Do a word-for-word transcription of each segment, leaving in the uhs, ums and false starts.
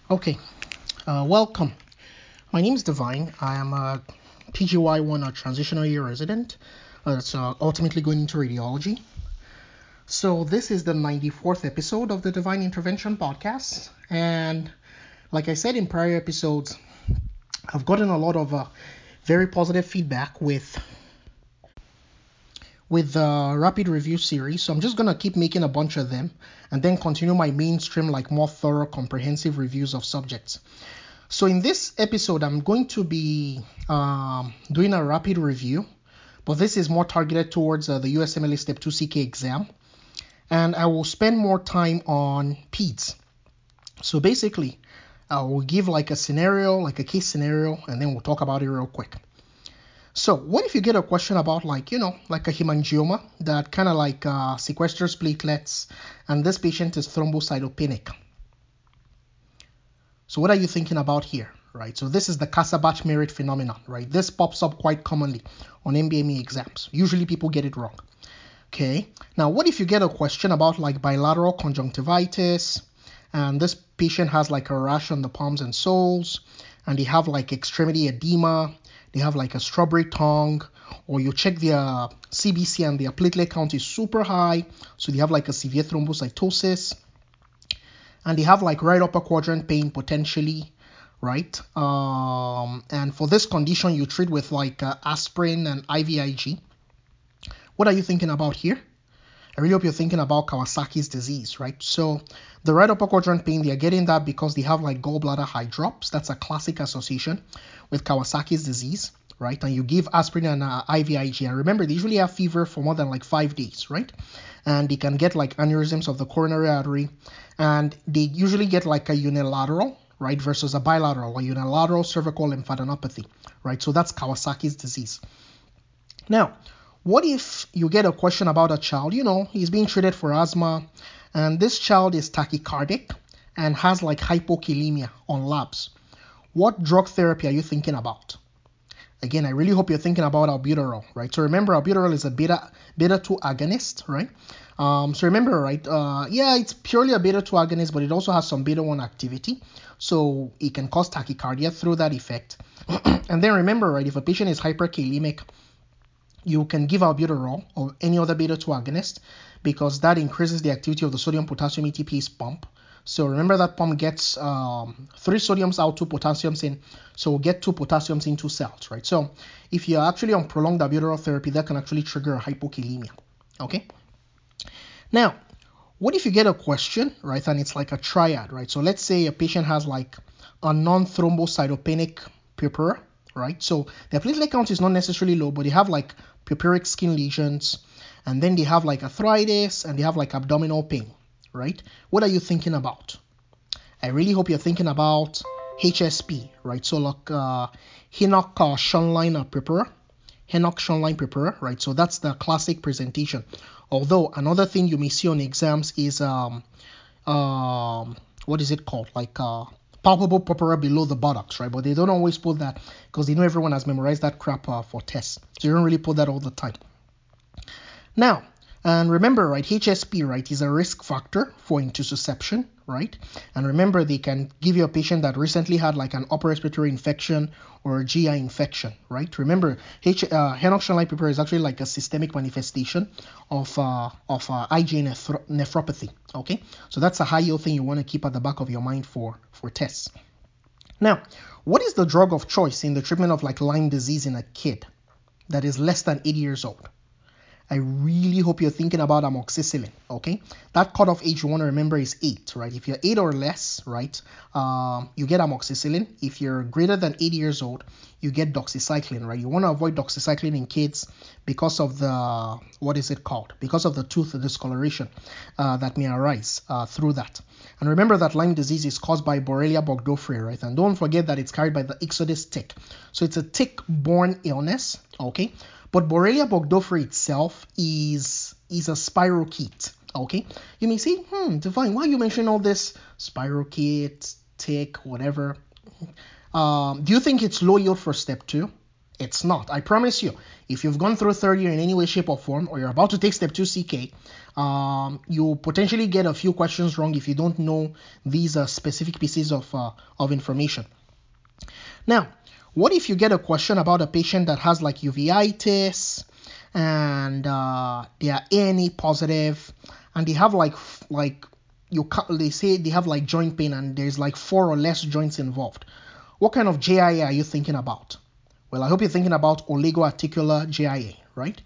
Okay, uh, welcome. My name is Divine. I am a P G Y one, a transitional year resident uh, that's uh, ultimately going into radiology. So, this is the ninety-fourth episode of the Divine Intervention podcast. And like I said in prior episodes, I've gotten a lot of uh, very positive feedback with with the rapid review series. So I'm just gonna keep making a bunch of them and then continue my mainstream, like more thorough, comprehensive reviews of subjects. So in this episode, I'm going to be um, doing a rapid review, but this is more targeted towards uh, the U S M L E Step two C K exam, and I will spend more time on peds. So basically, I will give like a scenario, like a case scenario, and then we'll talk about it real quick. So what if you get a question about like, you know, like a hemangioma that kind of like uh, sequesters platelets, and this patient is thrombocytopenic? So what are you thinking about here, right? So this is the Kasabach-Merritt phenomenon, right? This pops up quite commonly on M B M E exams. Usually people get it wrong. Okay, now what if you get a question about like bilateral conjunctivitis, and this patient has like a rash on the palms and soles, and they have like extremity edema, they have like a strawberry tongue, or you check their C B C and their platelet count is super high, so they have like a severe thrombocytosis, and they have like right upper quadrant pain potentially, right? Um, and for this condition, you treat with like uh, aspirin and I V I G. What are you thinking about here? I really hope you're thinking about Kawasaki's disease, right? So the right upper quadrant pain, they are getting that because they have like gallbladder hydrops. That's a classic association with Kawasaki's disease, right? And you give aspirin and uh, I V I G. And remember, they usually have fever for more than like five days, right? And they can get like aneurysms of the coronary artery. And they usually get like a unilateral, right, versus a bilateral or unilateral cervical lymphadenopathy, right? So that's Kawasaki's disease. Now, what if you get a question about a child, you know, he's being treated for asthma, and this child is tachycardic and has like hypokalemia on labs? What drug therapy are you thinking about? Again, I really hope you're thinking about albuterol, right? So remember, albuterol is a beta beta two agonist, right? Um, so remember, right? Uh, yeah, it's purely a beta two agonist, but it also has some beta one activity, so it can cause tachycardia through that effect. And then remember, right? If a patient is hyperkalemic, you can give albuterol or any other beta two agonist because that increases the activity of the sodium potassium A T Pase pump. So remember that pump gets um, three sodiums out, two potassiums in. So we'll get two potassiums into cells, right? So if you're actually on prolonged albuterol therapy, that can actually trigger a hypokalemia, okay? Now, what if you get a question, right, and it's like a triad, right? So let's say a patient has like a non-thrombocytopenic purpura, right? So their platelet count is not necessarily low, but they have like purpuric skin lesions, and then they have like arthritis, and they have like abdominal pain, right? What are you thinking about? I really hope you're thinking about H S P, right? So like uh, Henoch uh, Schönlein purpura, Henoch Schönlein purpura, right? So that's the classic presentation. Although another thing you may see on exams is um um what is it called? Like uh palpable purpura below the buttocks, right? But they don't always put that because they know everyone has memorized that crap uh, for tests. So you don't really put that all the time. Now, and remember, right, H S P, right, is a risk factor for intussusception, right? And remember, they can give you a patient that recently had like an upper respiratory infection or a G I infection, right? Remember, H, uh, Henoch-Schönlein purpura is actually like a systemic manifestation of uh, of uh, IgA nephro- nephropathy, okay? So that's a high yield thing you want to keep at the back of your mind for for tests. Now, what is the drug of choice in the treatment of like Lyme disease in a kid that is less than eight years old? I really hope you're thinking about amoxicillin, okay? That cutoff age you want to remember is eight, right? If you're eight or less, right, um, you get amoxicillin. If you're greater than eight years old, you get doxycycline, right? You want to avoid doxycycline in kids because of the, what is it called? Because of the tooth discoloration uh, that may arise uh, through that. And remember that Lyme disease is caused by Borrelia burgdorferi, right? And don't forget that it's carried by the Ixodes tick. So it's a tick-borne illness, okay? But Borrelia burgdorferi itself is is a spirochete, okay? You may say, hmm, Divine, why are you mentioning all this spirochete, tick, whatever? Um, do you think it's low yield for step two? It's not. I promise you. If you've gone through third year in any way, shape, or form, or you're about to take step two C K, um, you potentially get a few questions wrong if you don't know these uh, specific pieces of uh, of information. Now, what if you get a question about a patient that has like uveitis and uh, they are A and E positive and they have like like you can't, they say they have like joint pain and there's like four or less joints involved? What kind of J I A are you thinking about? Well, I hope you're thinking about oligoarticular J I A, right?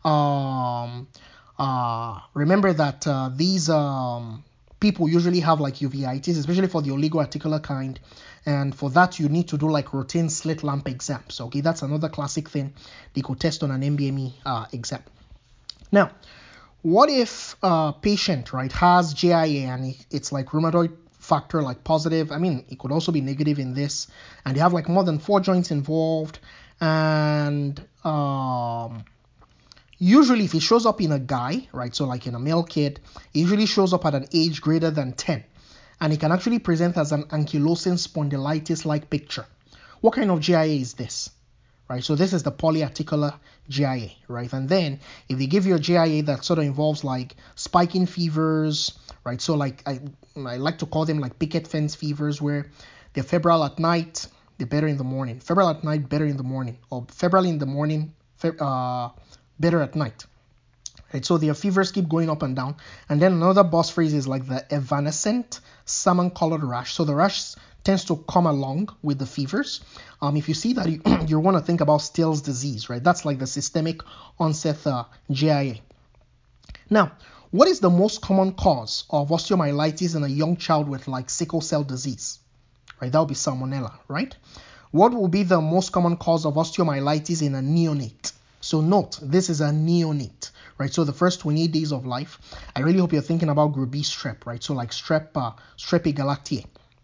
Um, uh, remember that uh, these um, people usually have like uveitis, especially for the oligoarticular kind, and for that you need to do like routine slit lamp exams. Okay, that's another classic thing they could test on an M B M E uh, exam. Now, what if a patient, right, has J I A and it's like rheumatoid factor like positive? I mean, it could also be negative in this, and they have like more than four joints involved, and um usually if it shows up in a guy, right, so like in a male kid, it usually shows up at an age greater than ten, and it can actually present as an ankylosing spondylitis like picture. What kind of J I A is this? Right, so this is the polyarticular J I A, right? And then if they give you a J I A that sort of involves like spiking fevers, right? So like I, I like to call them like picket fence fevers, where they're febrile at night, they're better in the morning. Febrile at night, better in the morning, or febrile in the morning, fe- uh, better at night. Right, so their fevers keep going up and down. And then another boss phrase is like the evanescent salmon-colored rash. So the rash tends to come along with the fevers. Um, if you see that, you, you want to think about Still's disease, right? That's like the systemic onset uh, J I A. Now, what is the most common cause of osteomyelitis in a young child with like sickle cell disease? Right, that would be salmonella, right? What will be the most common cause of osteomyelitis in a neonate? So note, this is a neonate, right? So the first twenty-eight days of life. I really hope you're thinking about group B strep, right? So like strep, uh, strep galactiae.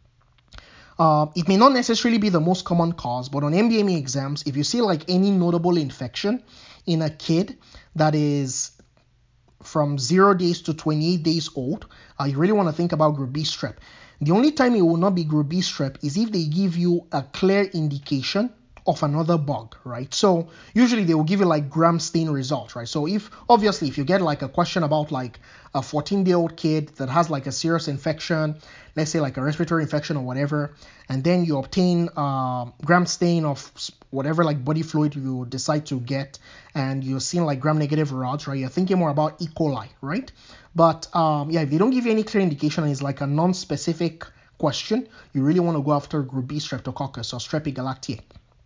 Uh, it may not necessarily be the most common cause, but on M B M E exams, if you see like any notable infection in a kid that is from zero days to twenty-eight days old, uh, you really want to think about group B strep. The only time it will not be group B strep is if they give you a clear indication of another bug, right? So usually they will give you like gram stain results, right? So if obviously if you get like a question about like a fourteen day old kid that has like a serious infection, let's say like a respiratory infection or whatever, and then you obtain uh, gram stain of whatever like body fluid you decide to get, and you're seeing like gram negative rods, right? You're thinking more about E. coli, right? But um, yeah, if they don't give you any clear indication and it's like a non-specific question, you really want to go after group B streptococcus or Strep galactiae.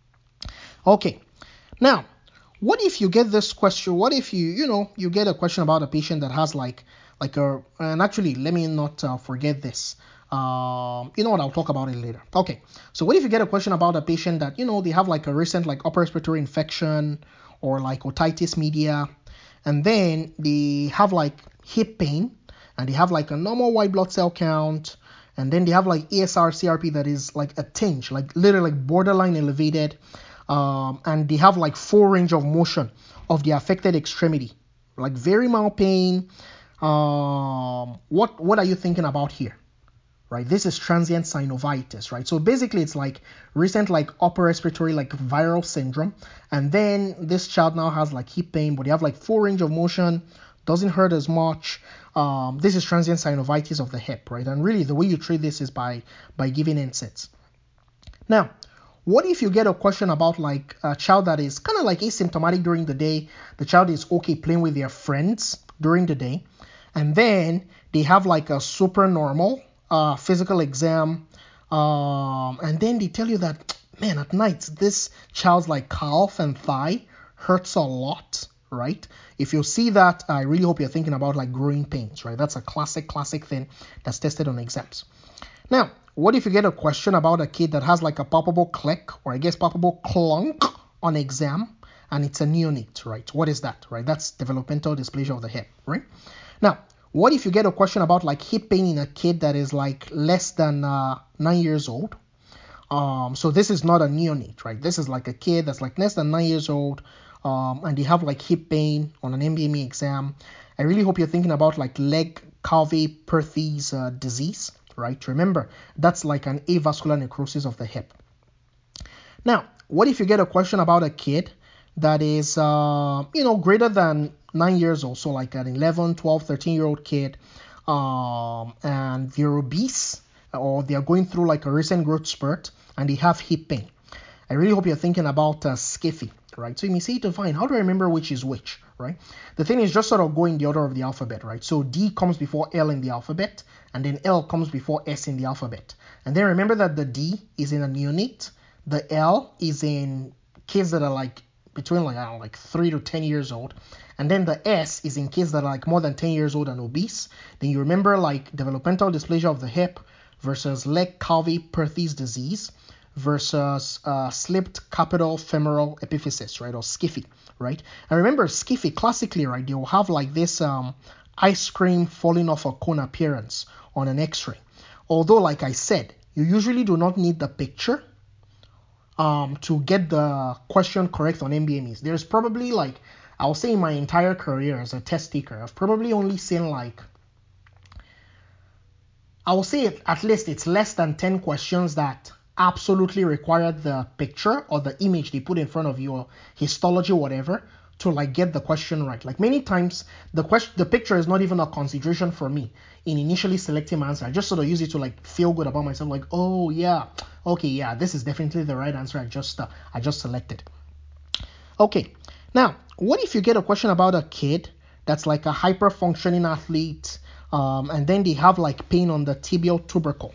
Okay, now, what if you get this question? What if you, you know, you get a question about a patient that has like, like a, and actually, let me not uh, forget this. Um, you know what, I'll talk about it later. Okay, so what if you get a question about a patient that, you know, they have like a recent like upper respiratory infection or like otitis media, and then they have like hip pain, and they have like a normal white blood cell count, and then they have like A S R C R P that is like a tinge, like literally like borderline elevated, um, and they have like full range of motion of the affected extremity, like very mild pain. Um, what what are you thinking about here? Right, this is transient synovitis, right? So basically it's like recent like upper respiratory like viral syndrome, and then this child now has like hip pain, but they have like full range of motion, doesn't hurt as much. Um, this is transient synovitis of the hip, right? And really the way you treat this is by by giving N SAIDs. Now, what if you get a question about like a child that is kind of like asymptomatic during the day, the child is okay playing with their friends during the day, and then they have like a supernormal uh, physical exam, um, and then they tell you that, man, at night this child's like calf and thigh hurts a lot, right? If you see that, I really hope you're thinking about like growing pains, right? That's a classic, classic thing that's tested on exams. Now, what if you get a question about a kid that has like a palpable click, or I guess palpable clunk on exam, and it's a neonate, right? What is that, right? That's developmental dysplasia of the hip, right? Now, what if you get a question about like hip pain in a kid that is like less than uh, nine years old? Um, so this is not a neonate, right? This is like a kid that's like less than nine years old, um, and they have like hip pain on an M B M E exam. I really hope you're thinking about like Legg-Calvé-Perthes uh, disease, right? Remember, that's like an avascular necrosis of the hip. Now, what if you get a question about a kid that is, uh, you know, greater than nine years old, so like an eleven, twelve, thirteen year old kid, um, and they're obese, or they're going through like a recent growth spurt, and they have hip pain. I really hope you're thinking about uh, Skiffy, right? So you may say, Divine, how do I remember which is which, right? The thing is just sort of go in the order of the alphabet, right? So D comes before L in the alphabet, and then L comes before S in the alphabet. And then remember that the D is in a neonate, the L is in kids that are like between like, I don't know, like three to ten years old, and then the S is in kids that are like more than ten years old and obese. Then you remember like developmental dysplasia of the hip versus Legg-Calvé-Perthes disease versus uh, slipped capital femoral epiphysis, right, or Skiffy, right? And remember, Skiffy, classically, right, they will have like this um, ice cream falling off a cone appearance on an x-ray. Although, like I said, you usually do not need the picture um, to get the question correct on M B M Es. There's probably like, I'll say in my entire career as a test taker, I've probably only seen like, I will say it, at least it's less than ten questions that absolutely require the picture or the image they put in front of you, or histology, whatever, to like get the question right. Like many times the question, the picture is not even a consideration for me in initially selecting my answer. I just sort of use it to like feel good about myself, like, oh yeah, okay, yeah, this is definitely the right answer. I just uh, I just selected. Okay, now what if you get a question about a kid that's like a hyper functioning athlete, um, and then they have like pain on the tibial tubercle?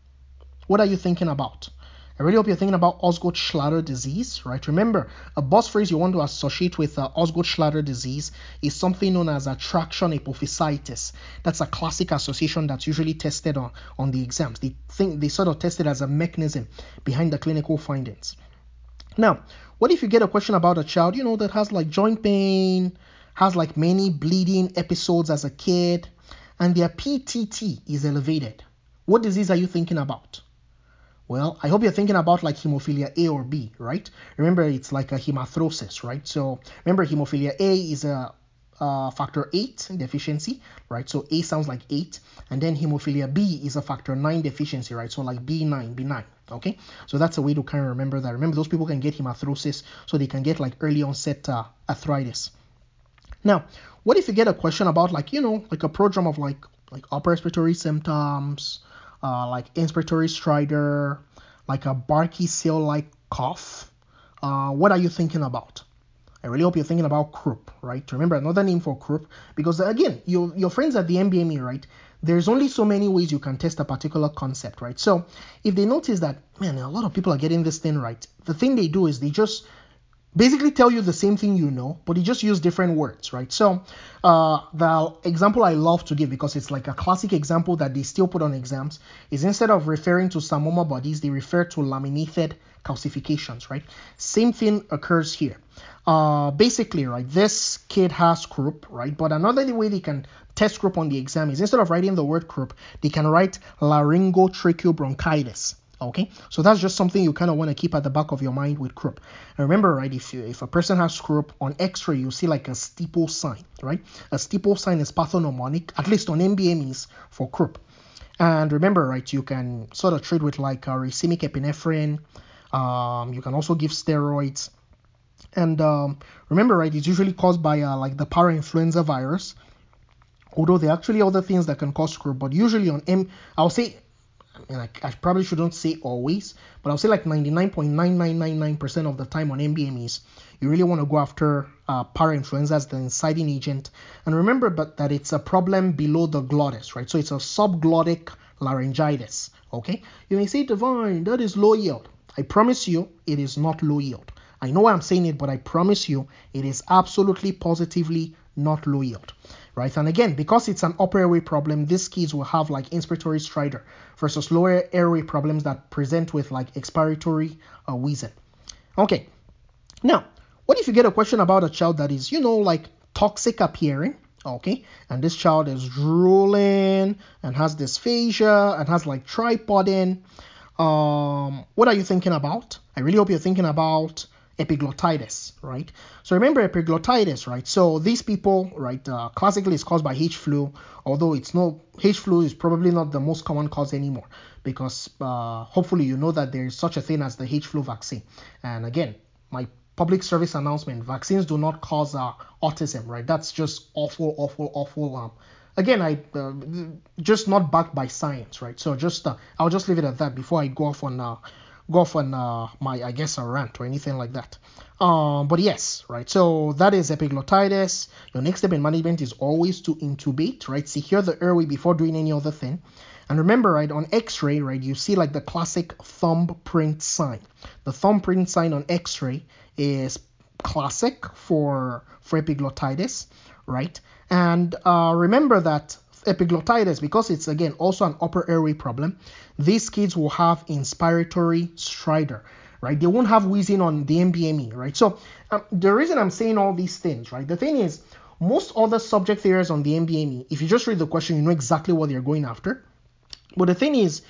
What are you thinking about? I really hope you're thinking about Osgood-Schlatter disease, right? Remember, a buzz phrase you want to associate with uh, Osgood-Schlatter disease is something known as attraction apophysitis. That's a classic association that's usually tested on, on the exams. They think they sort of test it as a mechanism behind the clinical findings. Now, what if you get a question about a child, you know, that has like joint pain, has like many bleeding episodes as a kid, and their P T T is elevated? What disease are you thinking about? Well, I hope you're thinking about like hemophilia A or B, right? Remember, it's like a hemathroses, right? So remember, hemophilia A is a uh, factor eight deficiency, right? So A sounds like eight. And then hemophilia B is a factor nine deficiency, right? So like B nine, B nine, okay? So that's a way to kind of remember that. Remember, those people can get hemathroses, so they can get like early onset uh, arthritis. Now, what if you get a question about like, you know, like a prodrome of like, like upper respiratory symptoms, uh, like inspiratory stridor, like a Barkey seal-like cough? Uh, what are you thinking about? I really hope you're thinking about croup, right? Remember, another name for croup, because again, your your friends at the M B M E, right? There's only so many ways you can test a particular concept, right? So if they notice that, man, a lot of people are getting this thing right, the thing they do is they just basically tell you the same thing you know, but you just use different words, right? So uh, the example I love to give, because it's like a classic example that they still put on exams, is instead of referring to Samoma bodies, they refer to laminated calcifications, right? Same thing occurs here. Uh, basically, right, this kid has croup, right? But another way they can test croup on the exam is instead of writing the word croup, they can write laryngotracheobronchitis. Okay, so that's just something you kind of want to keep at the back of your mind with croup. And remember, right, if you, if a person has croup, on X-ray you see like a steeple sign, right? A steeple sign is pathognomonic, at least on M B M Es for croup. And remember, right, you can sort of treat with like a racemic epinephrine. Um, you can also give steroids. And um, remember, right, it's usually caused by uh, like the parainfluenza virus. Although there are actually other things that can cause croup, but usually on M, I'll say. And I, I probably shouldn't say always, but I'll say like ninety-nine point nine nine nine nine percent of the time on M B M Es, you really want to go after uh, parainfluenza as the inciting agent. And remember but that it's a problem below the glottis, right? So it's a subglottic laryngitis, okay? You may say, Divine, that is low yield. I promise you, it is not low yield. I know I'm saying it, but I promise you, it is absolutely positively not low yield, right? And again, because it's an upper airway problem, these kids will have like inspiratory stridor versus lower airway problems that present with like expiratory uh, wheezing. Okay, now, what if you get a question about a child that is, you know, like toxic appearing, okay, and this child is drooling and has dysphagia and has like tripoding? Um, what are you thinking about? I really hope you're thinking about epiglottitis, right? So remember epiglottitis, right? So these people, right, uh, classically is caused by H flu, although it's no, H flu is probably not the most common cause anymore, because uh, hopefully you know that there is such a thing as the H flu vaccine. And again, my public service announcement, vaccines do not cause uh, autism, right? That's just awful, awful, awful. Um, again, I uh, just not backed by science, right? So just uh, I'll just leave it at that before I go off on uh, go off on uh, my, I guess, a rant or anything like that. Um, but yes, right. So that is epiglottitis. Your next step in management is always to intubate, right? Secure the airway before doing any other thing. And remember, right, on X-ray, right, you see like the classic thumbprint sign. The thumbprint sign on X-ray is classic for for epiglottitis, right? And uh, remember that epiglottitis, because it's again also an upper airway problem, these kids will have inspiratory stridor, right? They won't have wheezing on the M B M E, right? So um, the reason I'm saying all these things, right? The thing is, most other subject areas on the M B M E, if you just read the question, you know exactly what they're going after. But the thing is,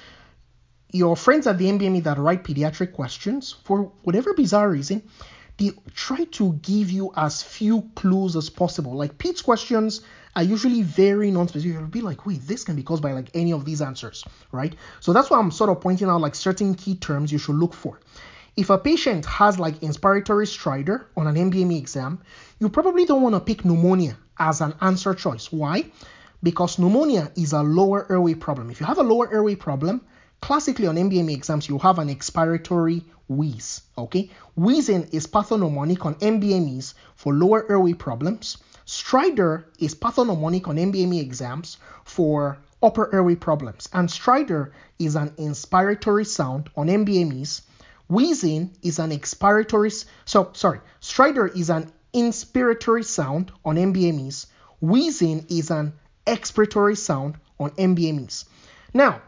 your friends at the M B M E that write pediatric questions, for whatever bizarre reason, they try to give you as few clues as possible. Like Pete's questions are usually very non-specific. You'll be like, wait, this can be caused by like any of these answers, right? So that's why I'm sort of pointing out like certain key terms you should look for. If a patient has like inspiratory stridor on an M B M E exam, you probably don't want to pick pneumonia as an answer choice. Why? Because pneumonia is a lower airway problem. If you have a lower airway problem, classically on M B M E exams, you'll have an expiratory wheeze, okay? Wheezing is pathognomonic on M B M Es for lower airway problems. Stridor is pathognomonic on M B M E exams for upper airway problems. And stridor is an inspiratory sound on M B M Es. Wheezing is an expiratory, so sorry, stridor is an inspiratory sound on M B M Es. Wheezing is an expiratory sound on M B M Es. Now,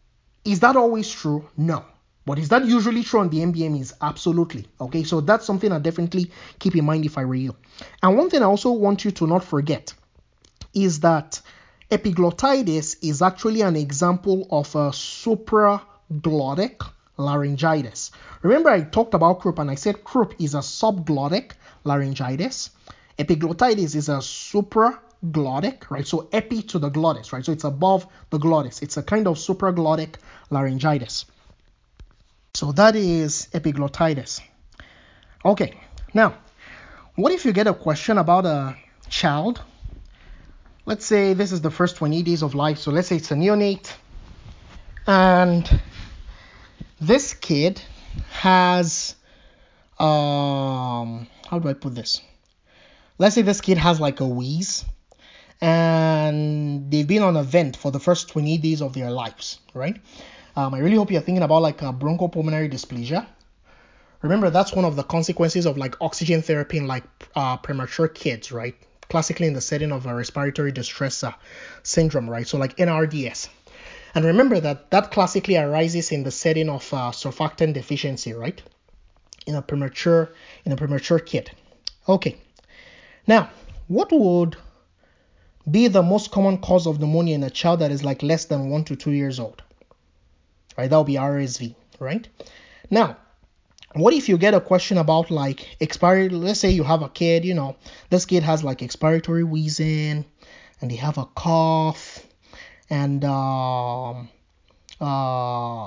is that always true? No. But is that usually true on the M B M Es? Absolutely. Okay, so that's something I definitely keep in mind if I were you. And one thing I also want you to not forget is that epiglottitis is actually an example of a supraglottic laryngitis. Remember I talked about croup and I said croup is a subglottic laryngitis. Epiglottitis is a supraglottic, right? So epi to the glottis, right? So it's above the glottis. It's a kind of supraglottic laryngitis. So that is epiglottitis. Okay, now, what if you get a question about a child? Let's say this is the first twenty days of life. So let's say it's a neonate. And this kid has, um, how do I put this? Let's say this kid has like a wheeze. And they've been on a vent for the first twenty days of their lives, right? Um, I really hope you're thinking about like a bronchopulmonary dysplasia. Remember, that's one of the consequences of like oxygen therapy in like uh, premature kids, right? Classically in the setting of a respiratory distress uh, syndrome, right? So like N R D S. And remember that that classically arises in the setting of uh, surfactant deficiency, right? In a premature, in a premature kid. Okay. Now, what would be the most common cause of pneumonia in a child that is like less than one to two years old? Right, that would be R S V, right? Now, what if you get a question about like expiry? Let's say you have a kid, you know, this kid has like expiratory wheezing, and they have a cough, and um, uh,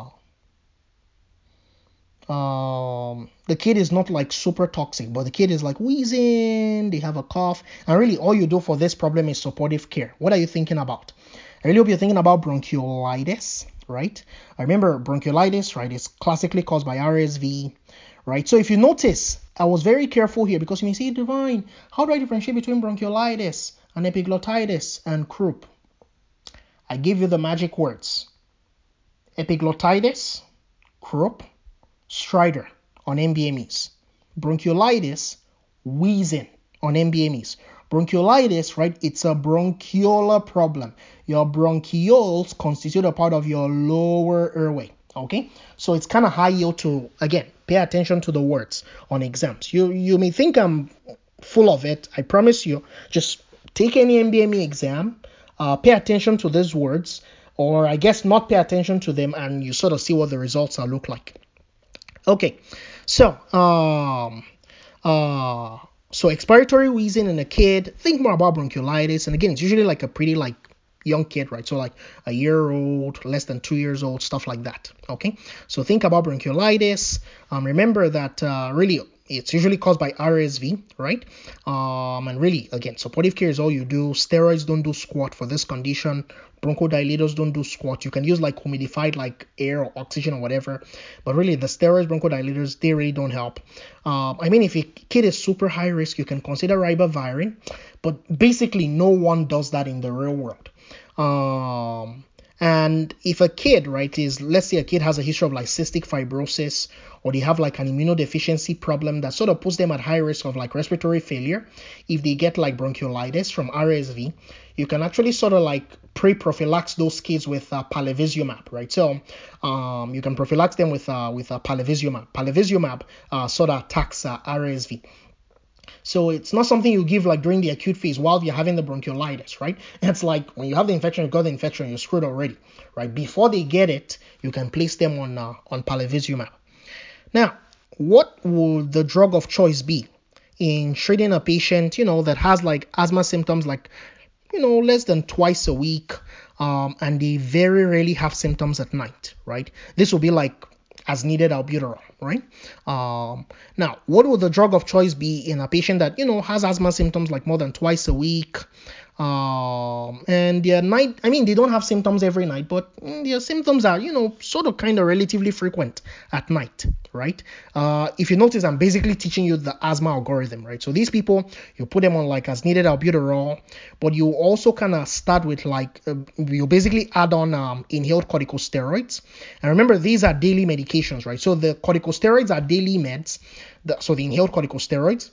um, the kid is not like super toxic, but the kid is like wheezing, they have a cough, and really all you do for this problem is supportive care. What are you thinking about? I really hope you're thinking about bronchiolitis, right? I remember bronchiolitis, right, is classically caused by R S V, right? So if you notice, I was very careful here because you may say, Divine, how do I differentiate between bronchiolitis and epiglottitis and croup? I give you the magic words. Epiglottitis, croup, stridor on M B M Es. Bronchiolitis, wheezing on M B M Es. Bronchiolitis, right, it's a bronchiolar problem. Your bronchioles constitute a part of your lower airway, okay? So it's kind of high yield to, again, pay attention to the words on exams. You you may think I'm full of it. I promise you, just take any M B M E exam, uh, pay attention to these words, or I guess not pay attention to them, and you sort of see what the results are look like. Okay, so, um... Uh, so expiratory wheezing in a kid, think more about bronchiolitis. And again, it's usually like a pretty like young kid, right? So like a year old, less than two years old, stuff like that. Okay. So think about bronchiolitis. Um, remember that uh, really it's usually caused by R S V, right? Um, and really, again, supportive care is all you do. Steroids don't do squat for this condition. Bronchodilators don't do squat. You can use like humidified like air or oxygen or whatever, but really the steroids, bronchodilators, they really don't help. Um, I mean, if a kid is super high risk, you can consider ribavirin, but basically no one does that in the real world. Um, and if a kid, right, is, let's say a kid has a history of like cystic fibrosis, or they have like an immunodeficiency problem that sort of puts them at high risk of like respiratory failure, if they get like bronchiolitis from R S V, you can actually sort of like pre-prophylax those kids with uh, palivizumab, right? So um, you can prophylax them with uh, with uh, palivizumab. Palivizumab uh, sort of attacks uh, R S V. So it's not something you give like during the acute phase while you're having the bronchiolitis, right? It's like when you have the infection, you got the infection, you're screwed already, right? Before they get it, you can place them on uh, on palivizumab. Now, what would the drug of choice be in treating a patient, you know, that has like asthma symptoms like, you know, less than twice a week, um, and they very rarely have symptoms at night, right? This will be like as needed albuterol, right? Um, now, what would the drug of choice be in a patient that, you know, has asthma symptoms like more than twice a week, um, and their night, I mean, they don't have symptoms every night, but mm, their symptoms are, you know, sort of kind of relatively frequent at night, right? Uh, if you notice, I'm basically teaching you the asthma algorithm, right? So these people, you put them on like as needed albuterol, but you also kind of start with like, uh, you basically add on um, inhaled corticosteroids. And remember, these are daily medications, right? So the corticosteroids are daily meds, the, so the inhaled corticosteroids.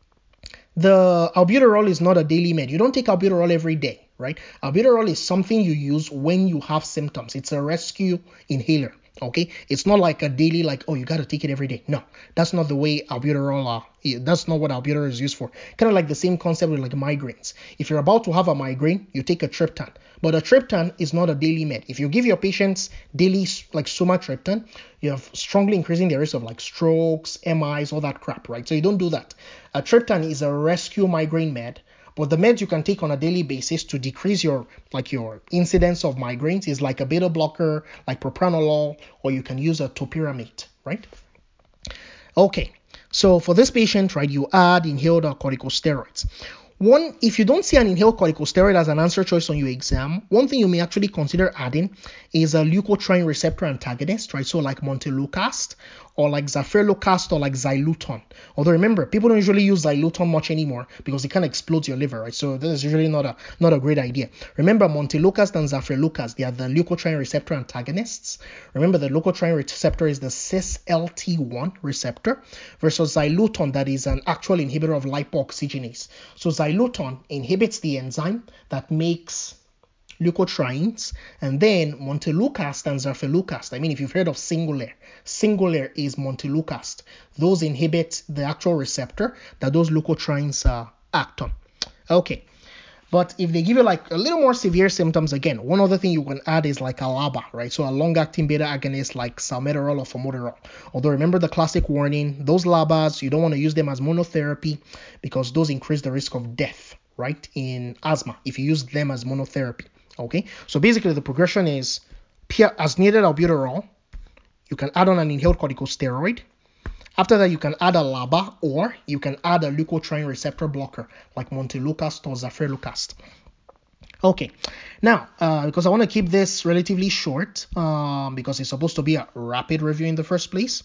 The albuterol is not a daily med. You don't take albuterol every day, right? Albuterol is something you use when you have symptoms. It's a rescue inhaler, okay? It's not like a daily, like, oh, you got to take it every day. No, that's not the way albuterol, uh, that's not what albuterol is used for. Kind of like the same concept with like migraines. If you're about to have a migraine, you take a triptan. But a triptan is not a daily med. If you give your patients daily like sumatriptan, you have strongly increasing the risk of like strokes, M Is, all that crap, right? So you don't do that. A triptan is a rescue migraine med, but the meds you can take on a daily basis to decrease your like your incidence of migraines is like a beta blocker, like propranolol, or you can use a topiramate, right? Okay, so for this patient, right, you add inhaled corticosteroids. One, if you don't see an inhaled corticosteroid as an answer choice on your exam, one thing you may actually consider adding is a leukotriene receptor antagonist, right? So like montelukast or like zafirlukast or like Xyluton. Although remember, people don't usually use Xyluton much anymore because it kind of explodes your liver, right? So this is usually not a not a great idea. Remember, montelukast and zafirlukast, they are the leukotriene receptor antagonists. Remember, the leukotriene receptor is the cis L T one receptor versus Xyluton, that is an actual inhibitor of lipooxygenase. So Xyluton inhibits the enzyme that makes leukotrienes, and then montelukast and zafirlukast. I mean, if you've heard of Singulair, Singulair is montelukast. Those inhibit the actual receptor that those leukotrienes uh, act on. Okay, but if they give you like a little more severe symptoms, again, one other thing you can add is like a LABA, right? So a long-acting beta agonist like salmeterol or formoterol. Although remember the classic warning, those LABAs, you don't want to use them as monotherapy because those increase the risk of death, right, in asthma if you use them as monotherapy. Okay, so basically the progression is as needed albuterol, you can add on an inhaled corticosteroid. After that, you can add a LABA or you can add a leukotriene receptor blocker like montelukast or zafirlukast. Okay, now, uh, because I want to keep this relatively short, um, because it's supposed to be a rapid review in the first place,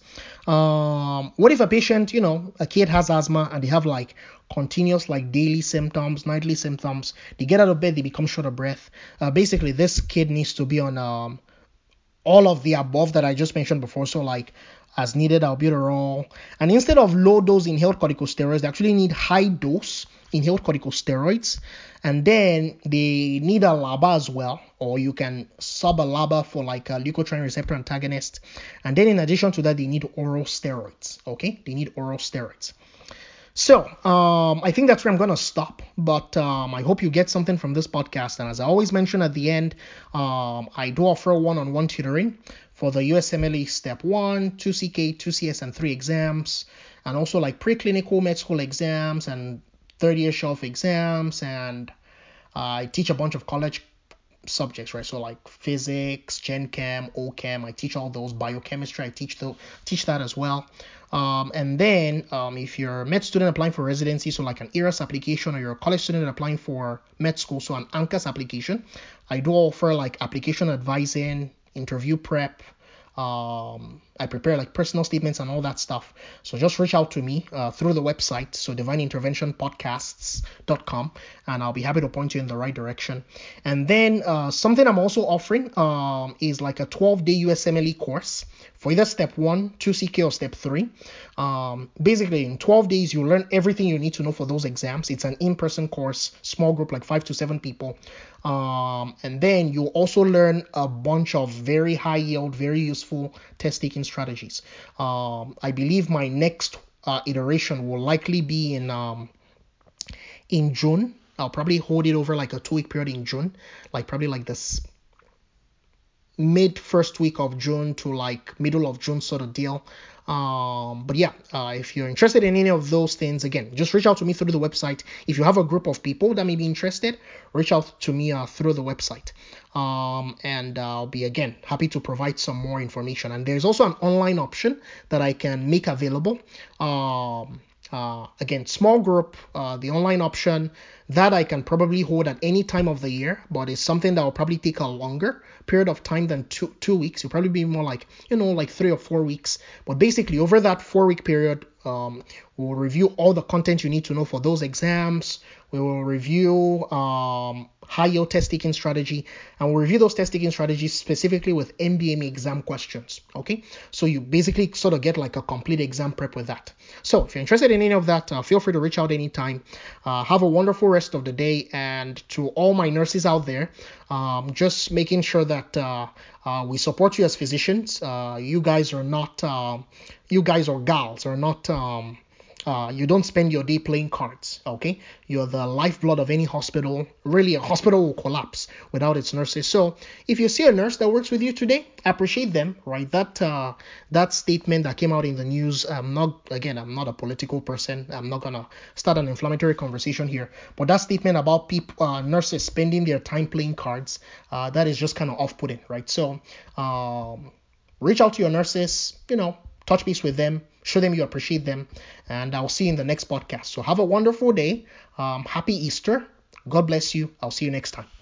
um, what if a patient, you know, a kid has asthma and they have like continuous like daily symptoms, nightly symptoms, they get out of bed, they become short of breath. Uh, basically, this kid needs to be on um, all of the above that I just mentioned before, so like as needed albuterol, and instead of low dose inhaled corticosteroids, they actually need high dose inhaled corticosteroids, and then they need a LABA as well, or you can sub a LABA for like a leukotriene receptor antagonist, and then in addition to that, they need oral steroids. Okay, they need oral steroids. So um, I think that's where I'm going to stop, but um, I hope you get something from this podcast. And as I always mention at the end, um, I do offer one-on-one tutoring for the U S M L E Step one, two C K, two C S, and three exams. and also like preclinical med school exams and third year shelf exams, and uh, I teach a bunch of college subjects, right? So like physics, Gen Chem, O Chem, I teach all those. Biochemistry, I teach the teach that as well. Um, and then um, if you're a med student applying for residency, so like an E R A S application, or you're a college student applying for med school, so an ANCAS application, I do offer like application advising, interview prep. Um, I prepare like personal statements and all that stuff. So just reach out to me uh, through the website, so divine intervention podcasts dot com, and I'll be happy to point you in the right direction. And then uh, something I'm also offering um, is like a twelve day U S M L E course for either step one, two C K, or step three. Um, basically, in twelve days, you learn everything you need to know for those exams. It's an in-person course, small group, like five to seven people. Um, and then you'll also learn a bunch of very high yield, very useful test taking strategies. Um, I believe my next uh, iteration will likely be in um, in June. I'll probably hold it over like a two week period in June, like probably like this mid first week of June to like middle of June sort of deal. Um, but yeah, uh, if you're interested in any of those things, again, just reach out to me through the website. If you have a group of people that may be interested, reach out to me uh, through the website. Um, and I'll be, again, happy to provide some more information. And there's also an online option that I can make available. Um, uh, again, small group, uh, the online option that I can probably hold at any time of the year, but it's something that will probably take a longer period of time than two two weeks. It'll probably be more like, you know, like three or four weeks. But basically, over that four week period, um, we'll review all the content you need to know for those exams. We will review um, high yield test taking strategy, and we'll review those test taking strategies specifically with M B M E exam questions. Okay, so you basically sort of get like a complete exam prep with that. So if you're interested in any of that, uh, feel free to reach out anytime. Uh, have a wonderful rest of the day, and to all my nurses out there, um, just making sure that uh, uh, we support you as physicians. Uh, you guys are not, uh, you guys or gals are not. Um, Uh, you don't spend your day playing cards, okay? You're the lifeblood of any hospital. Really, a hospital will collapse without its nurses. So if you see a nurse that works with you today, appreciate them, right? That uh, that statement that came out in the news, I'm not, again, I'm not a political person. I'm not going to start an inflammatory conversation here. But that statement about people, uh, nurses spending their time playing cards, uh, that is just kind of off-putting, right? So um, reach out to your nurses, you know, touch base with them, show them you appreciate them, and I'll see you in the next podcast. So have a wonderful day. Um, happy Easter. God bless you. I'll see you next time.